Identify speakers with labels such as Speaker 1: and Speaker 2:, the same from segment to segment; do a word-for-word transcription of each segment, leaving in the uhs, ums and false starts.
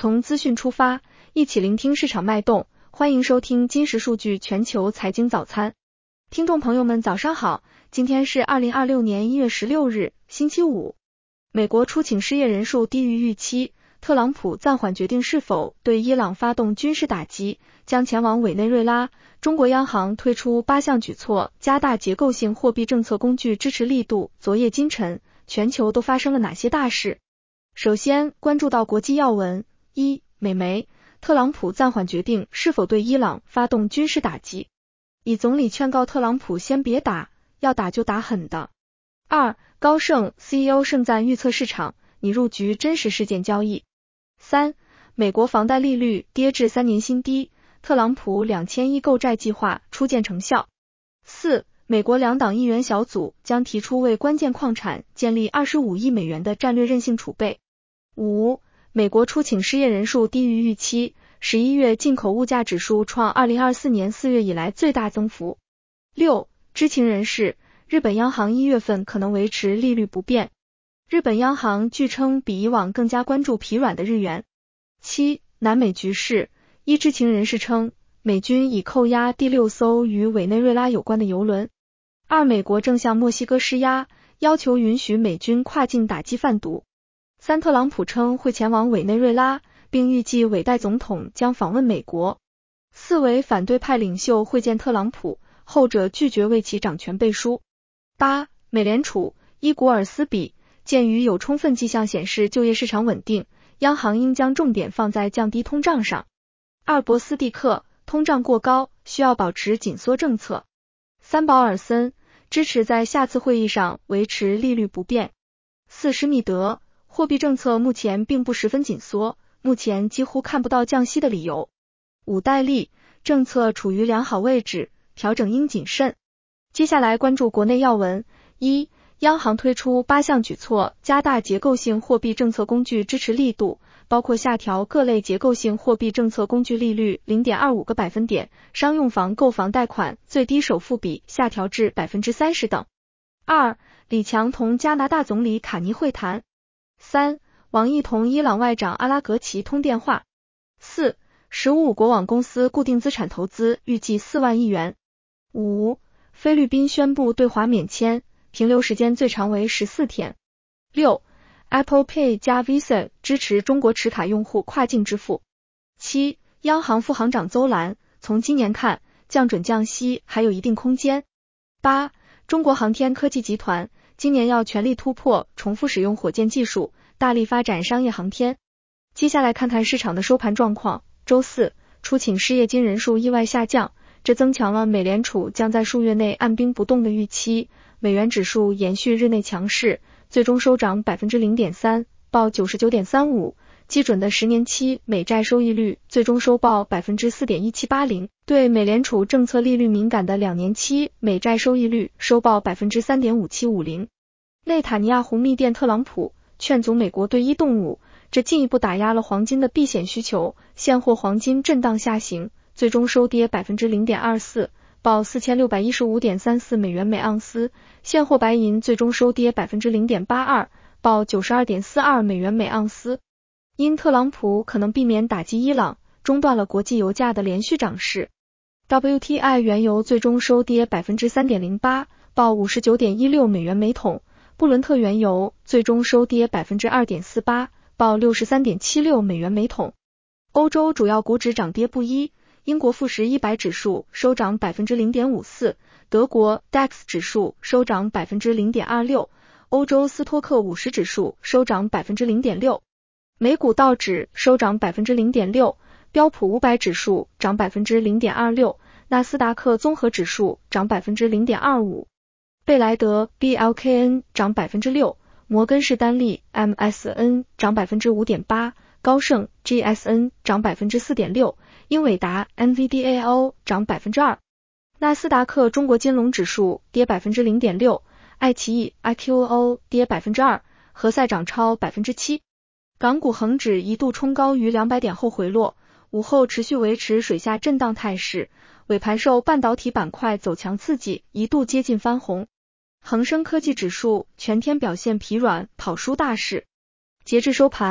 Speaker 1: 从资讯出发，一起聆听市场脉动，欢迎收听金石数据全球财经早餐。听众朋友们早上好，今天是二零二六年一月十六日，星期五。美国初请失业人数低于预期，特朗普暂缓决定是否对伊朗发动军事打击，将前往委内瑞拉。中国央行推出八项举措，加大结构性货币政策工具支持力度。昨夜今晨，全球都发生了哪些大事？首先关注到国际要闻。一、美媒，特朗普暂缓决定是否对伊朗发动军事打击。以总理劝告特朗普先别打，要打就打狠的。二、高盛 C E O 盛赞预测市场，拟入局真实事件交易。三、美国房贷利率跌至三年新低，特朗普两千亿购债计划初见成效。四、美国两党议员小组将提出为关键矿产建立二十五亿美元的战略韧性储备。五、美国初请失业人数低于预期，十一月进口物价指数创二零二四年四月以来最大增幅。六、知情人士，日本央行一月份可能维持利率不变。日本央行据称比以往更加关注疲软的日元。七、南美局势，一知情人士称，美军已扣押第六艘与委内瑞拉有关的油轮。二、美国正向墨西哥施压，要求允许美军跨境打击贩毒。三、特朗普称会前往委内瑞拉，并预计委代总统将访问美国。四、为反对派领袖会见特朗普，后者拒绝为其掌权背书。八、美联储，伊古尔斯比，鉴于有充分迹象显示就业市场稳定，央行应将重点放在降低通胀上。二、博斯蒂克，通胀过高，需要保持紧缩政策。三、保尔森，支持在下次会议上维持利率不变。四、施密德，货币政策目前并不十分紧缩，目前几乎看不到降息的理由。五、戴利，政策处于良好位置，调整应谨慎。接下来关注国内要闻。一、央行推出八项举措，加大结构性货币政策工具支持力度，包括下调各类结构性货币政策工具利率 零点二五个百分点，商用房购房贷款最低首付比下调至 百分之三十 等。二、李强同加拿大总理卡尼会谈。三、王毅同伊朗外长阿拉格齐通电话。四、十五国网公司固定资产投资预计四万亿元。五、菲律宾宣布对华免签，停留时间最长为十四天。六、Apple Pay 加 Visa 支持中国持卡用户跨境支付。七、央行副行长邹兰，从今年看，降准降息还有一定空间。八、中国航天科技集团今年要全力突破重复使用火箭技术，大力发展商业航天。接下来看看市场的收盘状况。周四，初请失业金人数意外下降，这增强了美联储将在数月内按兵不动的预期。美元指数延续日内强势，最终收涨 百分之零点三， 报 九十九点三五。基准的十年期美债收益率最终收报 百分之四点一七八零， 对美联储政策利率敏感的两年期美债收益率收报 百分之三点五七五零。内塔尼亚胡密电特朗普，劝阻美国对伊动武，这进一步打压了黄金的避险需求，现货黄金震荡下行，最终收跌 百分之零点二四， 报 四千六百一十五点三四美元每盎司。现货白银最终收跌 百分之零点八二， 报 九十二点四二美元每盎司。因特朗普可能避免打击伊朗，中断了国际油价的连续涨势。W T I 原油最终收跌 百分之三点零八， 报 五十九点一六美元每桶。布伦特原油最终收跌 百分之二点四八， 报 六十三点七六美元每桶。欧洲主要股指涨跌不一，英国富时一百指数收涨 百分之零点五四， 德国 D A X 指数收涨 百分之零点二六， 欧洲斯托克五十指数收涨 百分之零点六。美股道指收涨 百分之零点六， 标普五百指数涨 百分之零点二六， 纳斯达克综合指数涨 百分之零点二五， 贝莱德 B L K N 涨 百分之六， 摩根士丹利 M S N 涨 百分之五点八， 高盛 G S N 涨 百分之四点六， 英伟达 N V D A O 涨 百分之二， 纳斯达克中国金龙指数跌 百分之零点六， 爱奇艺 I Q O 跌 百分之二， 何塞涨超 百分之七。港股恒指一度冲高于两百点后回落，午后持续维持水下震荡态势，尾盘受半导体板块走强刺激，一度接近翻红。恒生科技指数全天表现疲软，跑输大市。截至收盘，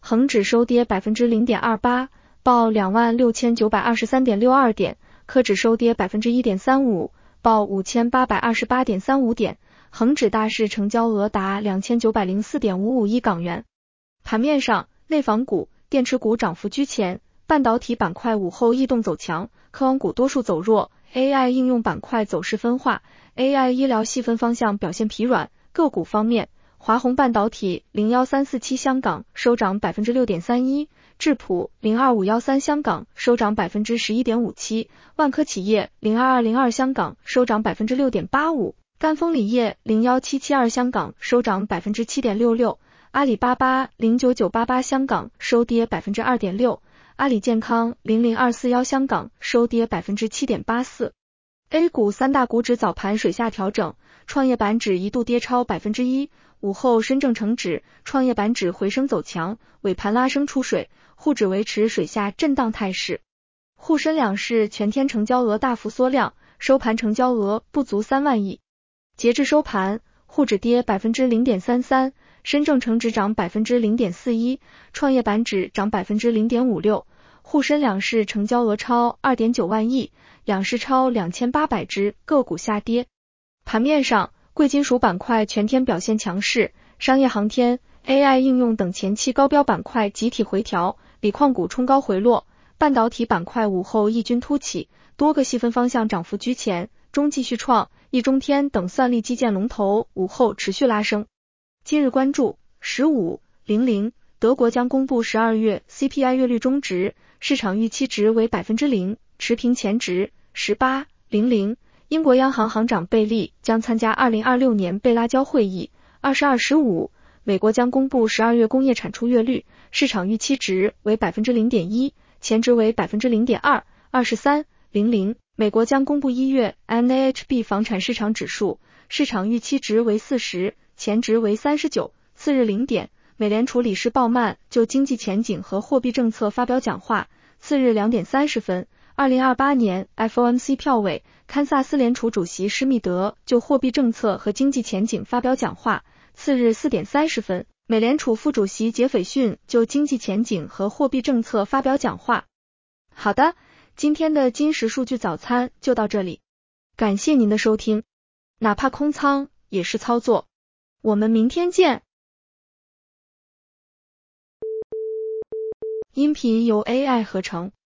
Speaker 1: 恒指收跌 百分之零点二八， 报 两万六千九百二十三点六二 点，科指收跌 百分之一点三五， 报 五千八百二十八点三五 点，恒指大市成交额达 两千九百零四点五五亿港元。盘面上，内房股、电池股涨幅居前，半导体板块午后异动走强，科网股多数走弱， A I 应用板块走势分化， A I 医疗细分方向表现疲软。个股方面，华虹半导体零一三四七香港收涨 百分之六点三一， 智谱零二五一三香港收涨 百分之十一点五七， 万科企业零二二零二香港收涨 百分之六点八五， 赣锋锂业零一七七二香港收涨 百分之七点六六， 阿里巴巴零九九八八香港收跌 百分之二点六， 阿里健康零零二四一香港收跌 百分之七点八四。 A 股三大股指早盘水下调整，创业板指一度跌超 百分之一， 午后深证成指、创业板指回升走强，尾盘拉升出水，沪指维持水下震荡态势。沪深两市全天成交额大幅缩量，收盘成交额不足三万亿。截至收盘，沪指跌 百分之零点三三， 深证成指涨 百分之零点四一， 创业板指涨 百分之零点五六， 沪深两市成交额超 二点九万亿，两市超两千八百只，个股下跌。盘面上，贵金属板块全天表现强势，商业航天、A I 应用等前期高标板块集体回调，锂矿股冲高回落，半导体板块午后异军突起，多个细分方向涨幅居前，中继续创、易中天等算力基建龙头午后持续拉升。今日关注十五 零零，德国将公布十二月 C P I 月率中值，市场预期值为 百分之零， 持平前值。十八 零零，英国央行行长贝利将参加二零二六年贝拉交会议。二十二 十五，美国将公布十二月工业产出月率，市场预期值为 百分之零点一， 前值为 百分之零点二。二十三 零零，美国将公布一月 N A H B 房产市场指数，市场预期值为四十，前值为三十九。次日零点，美联储理事鲍曼就经济前景和货币政策发表讲话。次日两点三十分，二零二八年 F O M C 票委，堪萨斯联储主席施密德就货币政策和经济前景发表讲话。次日四点三十分，美联储副主席杰斐逊就经济前景和货币政策发表讲话。好的，今天的金石数据早餐就到这里，感谢您的收听，哪怕空仓也是操作，我们明天见。音频由 A I 合成。